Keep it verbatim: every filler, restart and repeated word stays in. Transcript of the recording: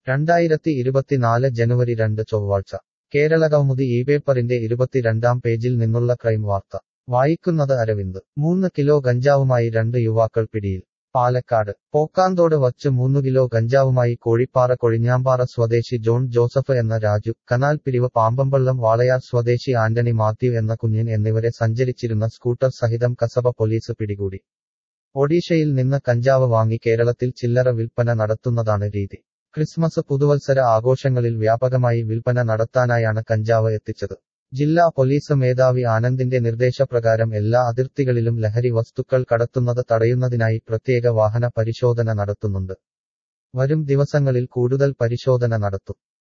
രണ്ടായിരത്തി ഇരുപത്തിനാല് ജനുവരി രണ്ട് ചൊവ്വാഴ്ച കേരളകൗമുദി ഈ പേപ്പറിന്റെ ഇരുപത്തിരണ്ടാം പേജിൽ നിന്നുള്ള ക്രൈം വാർത്ത വായിക്കുന്നത് അരവിന്ദ് മൂന്ന് കിലോ ഗഞ്ചാവുമായി രണ്ട് യുവാക്കൾ പിടിയിൽ പാലക്കാട് പോക്കാന്തോട് വച്ച് മൂന്നു കിലോ ഗഞ്ചാവുമായി കോഴിപ്പാറ കൊഴിഞ്ഞാമ്പാറ സ്വദേശി ജോൺ ജോസഫ് എന്ന രാജു കനാൽപിരിവ് പാമ്പമ്പള്ളം വാളയാർ സ്വദേശി ആന്റണി മാത്യു എന്ന കുഞ്ഞൻ എന്നിവരെ സഞ്ചരിച്ചിരുന്ന സ്കൂട്ടർ സഹിതം കസബ പോലീസ് പിടികൂടി ഒഡീഷയിൽ നിന്ന് കഞ്ചാവ് വാങ്ങി കേരളത്തിൽ ചില്ലറ വിൽപ്പന നടത്തുന്നതാണ് രീതി ക്രിസ്മസ് പുതുവത്സര ആഘോഷങ്ങളിൽ വ്യാപകമായി വിൽപ്പന നടത്താനായാണ് കഞ്ചാവ് എത്തിച്ചത് ജില്ലാ പോലീസ് മേധാവി ആനന്ദിന്റെ നിർദ്ദേശപ്രകാരം എല്ലാ അതിർത്തികളിലും ലഹരി വസ്തുക്കൾ കടത്തുന്നത് തടയുന്നതിനായി പ്രത്യേക വാഹന പരിശോധന നടത്തുന്നുണ്ട് വരും ദിവസങ്ങളിൽ കൂടുതൽ പരിശോധന നടത്തും